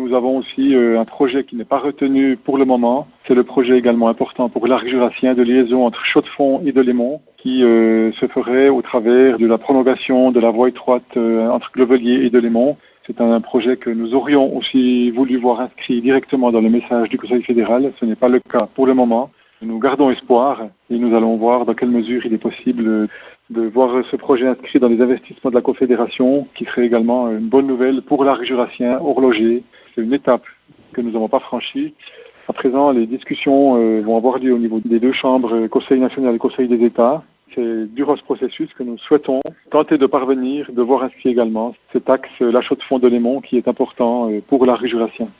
nous avons aussi un projet qui n'est pas retenu pour le moment. C'est le projet également important pour l'arc jurassien de liaison entre Chaux-de-Fonds et Delémont qui se ferait au travers de la prolongation de la voie étroite entre Clovelier et Delémont. C'est un projet que nous aurions aussi voulu voir inscrit directement dans le message du Conseil fédéral. Ce n'est pas le cas pour le moment. Nous gardons espoir et nous allons voir dans quelle mesure il est possible de voir ce projet inscrit dans les investissements de la Confédération, qui serait également une bonne nouvelle pour l'arc jurassien horloger. C'est une étape que nous n'avons pas franchie. À présent, les discussions vont avoir lieu au niveau des deux chambres, Conseil national et Conseil des États. C'est durant ce processus que nous souhaitons tenter de parvenir, de voir inscrit également cet axe La Chaux-de-Fonds-Delémont qui est important pour l'arc jurassien.